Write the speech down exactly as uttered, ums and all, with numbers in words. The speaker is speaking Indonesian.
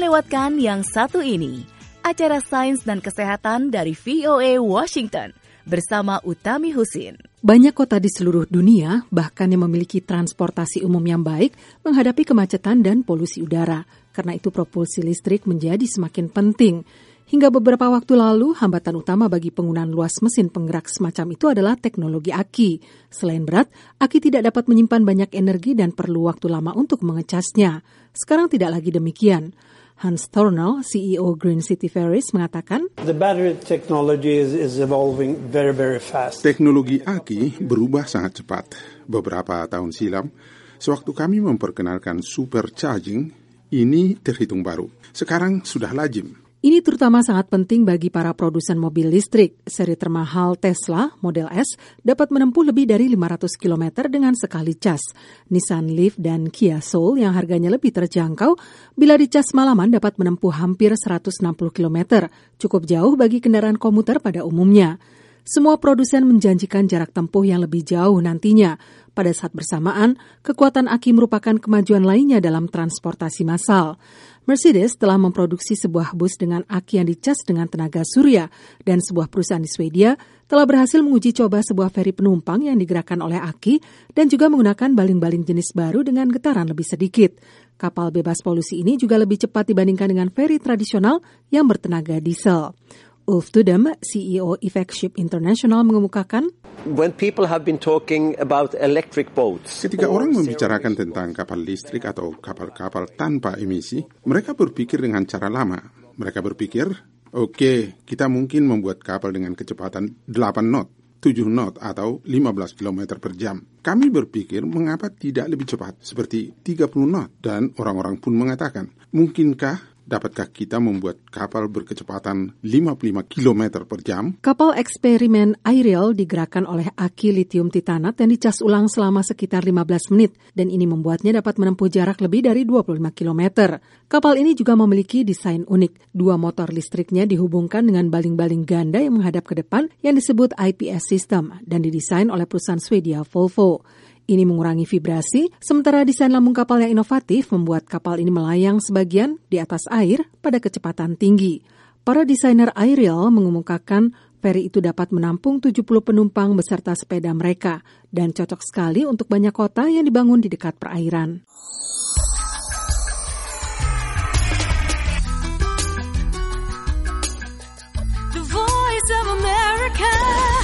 lewatkan yang satu ini, acara sains dan kesehatan dari V O A Washington bersama Utami Husin. Banyak kota di seluruh dunia, bahkan yang memiliki transportasi umum yang baik, menghadapi kemacetan dan polusi udara. Karena itu propulsi listrik menjadi semakin penting. Hingga beberapa waktu lalu, hambatan utama bagi penggunaan luas mesin penggerak semacam itu adalah teknologi aki. Selain berat, aki tidak dapat menyimpan banyak energi dan perlu waktu lama untuk mengecasnya. Sekarang tidak lagi demikian. Hans Thornell, C E O Green City Ferries, mengatakan, The battery technology is, is evolving very, very fast. Teknologi aki berubah sangat cepat. Beberapa tahun silam, sewaktu kami memperkenalkan supercharging, ini terhitung baru. Sekarang sudah lazim. Ini terutama sangat penting bagi para produsen mobil listrik. Seri termahal Tesla, Model S, dapat menempuh lebih dari lima ratus kilometer dengan sekali cas. Nissan Leaf dan Kia Soul yang harganya lebih terjangkau, bila dicas malaman dapat menempuh hampir seratus enam puluh kilometer. Cukup jauh bagi kendaraan komuter pada umumnya. Semua produsen menjanjikan jarak tempuh yang lebih jauh nantinya. Pada saat bersamaan, kekuatan aki merupakan kemajuan lainnya dalam transportasi massal. Mercedes telah memproduksi sebuah bus dengan aki yang dicas dengan tenaga surya, dan sebuah perusahaan di Swedia telah berhasil menguji coba sebuah feri penumpang yang digerakkan oleh aki dan juga menggunakan baling-baling jenis baru dengan getaran lebih sedikit. Kapal bebas polusi ini juga lebih cepat dibandingkan dengan feri tradisional yang bertenaga diesel. Ulf Tudem, C E O Effectship International, mengemukakan, When people have been talking about electric boats, ketika orang membicarakan tentang kapal listrik atau kapal-kapal tanpa emisi, mereka berpikir dengan cara lama. Mereka berpikir, oke, okay, kita mungkin membuat kapal dengan kecepatan delapan knot, tujuh knot atau lima belas kilometer per jam. Kami berpikir mengapa tidak lebih cepat, seperti tiga puluh knot. Dan orang-orang pun mengatakan, mungkinkah dapatkah kita membuat kapal berkecepatan lima puluh lima kilometer per jam? Kapal eksperimen Ariel digerakkan oleh aki litium titanat dan dicas ulang selama sekitar lima belas menit, dan ini membuatnya dapat menempuh jarak lebih dari dua puluh lima kilometer. Kapal ini juga memiliki desain unik. Dua motor listriknya dihubungkan dengan baling-baling ganda yang menghadap ke depan yang disebut I P S system dan didesain oleh perusahaan Swedia Volvo. Ini mengurangi vibrasi, sementara desain lambung kapal yang inovatif membuat kapal ini melayang sebagian di atas air pada kecepatan tinggi. Para desainer Ariel mengemukakan feri itu dapat menampung tujuh puluh penumpang beserta sepeda mereka dan cocok sekali untuk banyak kota yang dibangun di dekat perairan. The Voice of America.